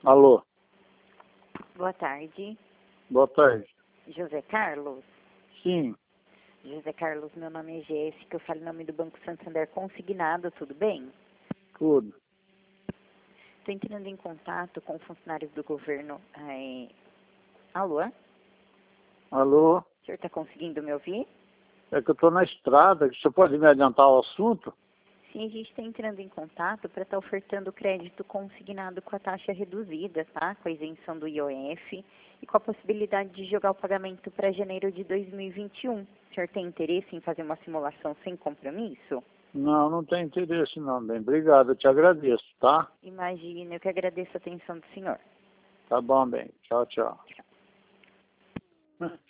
Alô, Boa tarde. boa tarde. José Carlos? Sim, José Carlos, meu nome é Jéssica, eu falo em nome do Banco Santander Consignado, tudo bem? tudo. Estou entrando em contato com funcionários do governo. Alô? O Alô, senhor está conseguindo me ouvir? é que eu estou na estrada, você pode me adiantar o assunto? Sim, a gente está entrando em contato para estar ofertando crédito consignado com a taxa reduzida, tá? Com a isenção do IOF e com a possibilidade de jogar o pagamento para janeiro de 2021. O senhor tem interesse em fazer uma simulação sem compromisso? Não, não tem interesse não, bem. Obrigado, eu te agradeço, tá? Imagina, eu que agradeço a atenção do senhor. Tá bom, bem. Tchau, tchau.